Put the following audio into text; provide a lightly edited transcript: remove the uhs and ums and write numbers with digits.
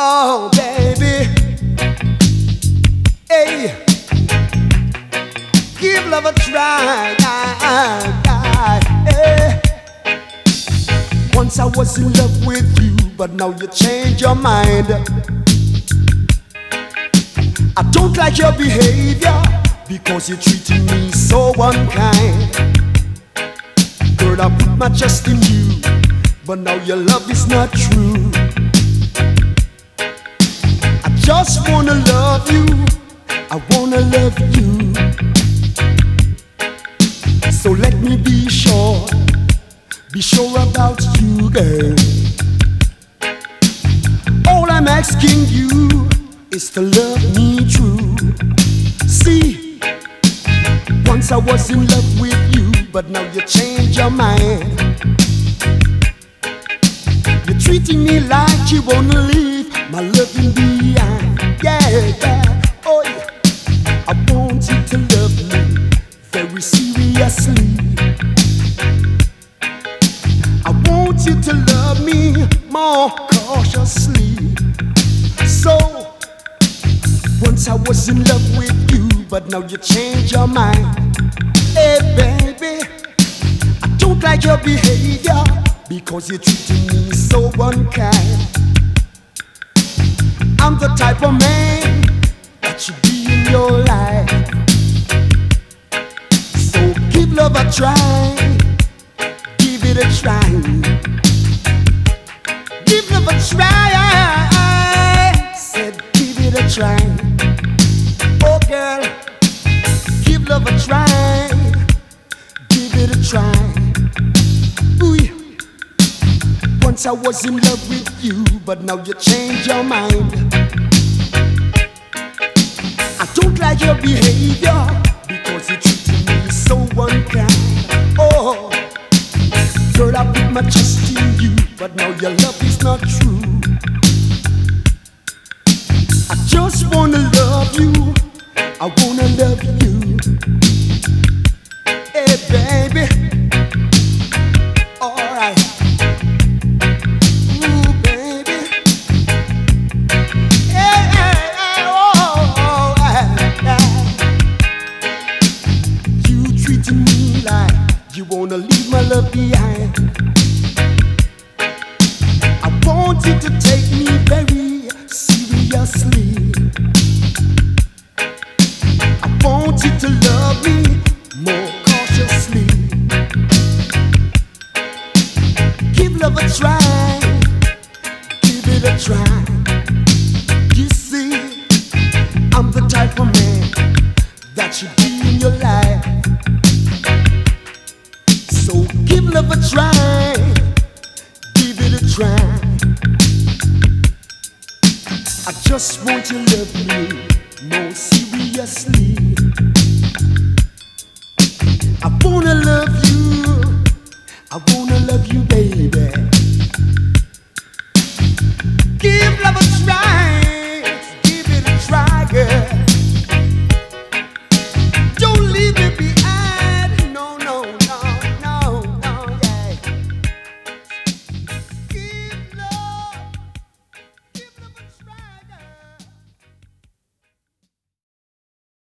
Oh, baby, hey, give love a try. Hey. Once I was in love with you, but now you changed your mind. I don't like your behavior because you're treating me so unkind. Girl, I put my trust in you, but now your love is not true. I just wanna love you, I wanna love you. So let me be sure about you, girl. All I'm asking you is to love me true. See, once I was in love with you, but now you changed your mind. You're treating me like you wanna leave my loving behind. Yeah, yeah, oh yeah. I want you to love me very seriously. I want you to love me more cautiously. So, once I was in love with you, but now you changed your mind. Hey baby, I don't like your behavior because you're treating me so unkind. I'm the type of man that should be in your life. So give love a try, give it a try. Give love a try, said give it a try. Oh girl, give love a try, give it a try. Ooh, yeah. Once I was in love with you, but now you changed your mind. I don't like your behavior because you're treating me so unkind. Oh, girl, I put my trust in you, but now your love is not true. I just wanna love you, I wanna love you. Hey baby, alright. Ooh baby, hey, hey, hey, oh, you treating me like you wanna leave my love behind. I want you to take me very seriously. I want you to love me more cautiously. Give love a try, give it a try. You see, I'm the type of man that should be in your life. So give love a try, give it a try. I just want you to love me more seriously. I wanna love you, I wanna love you, baby.